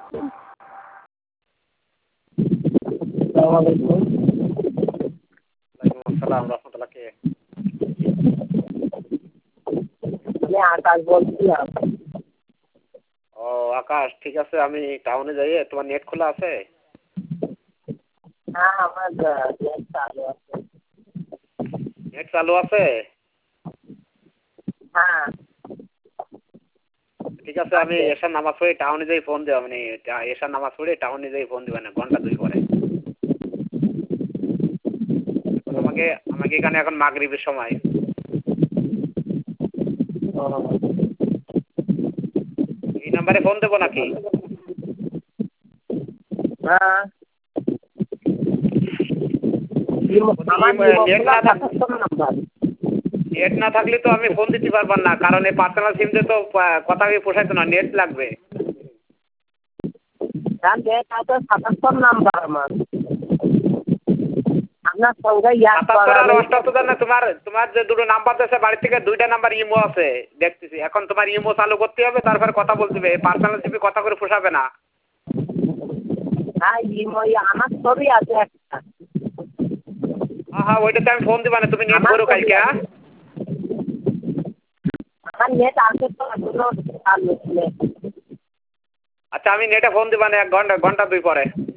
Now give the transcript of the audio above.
আসসালামু ওয়ালাইকুম আসসালাম রহমতুল্লাহ। কে? আমি আকাশ বলছিলাম। ও আকাশ, ঠিক আছে। আমি টাউনে যাই। তোমার নেট খোলা আছে? হ্যাঁ, আমার নেট চালু আছে। নেট চালু আছে? হ্যাঁ, ঠিক আছে, আমি এশার নামাজ পড়ে টাউনে যাই ফোন দেব। মানে এশার নামাজ পড়ে টাউনে যাই ফোন দেবেন না, ঘন্টা 2 পরে। এখন আমাকে আমাকে এখানে এখন মাগরিবের সময়। এই নাম্বারে ফোন দেবো নাকি? হ্যাঁ, নেট না থাকলে তো আমি ফোন দিতে পারবার না, কারণ এই পার্সোনাল সিম দিয়ে তো কথা পোষাইতো না, নেট লাগবে। নেট আছে 77 নাম্বার আমার। আপনার সঙ্গে আর 78 না, তোমার যে দুটো নাম্বার দিয়েছে বাড়ি থেকে, 2টা নাম্বার ইমো আছে দেখতেছি। এখন তোমার ইমো চালু করতে হবে, তারপরে কথা বলতে হবে। পার্সোনাল সিমে কথা করে পোষাবে না। হ্যাঁ, আমার ছবি আছে একটা। হ্যাঁ, ওইটাতে আমি ফোন দিবা না, তুমি নেট ভরো কালকে। হ্যাঁ, আমার নেট আছে তো, এখনো চালু নেট। আচ্ছা, আমি নেটে ফোন দিবা না, 1 ঘন্টা 2 পরে।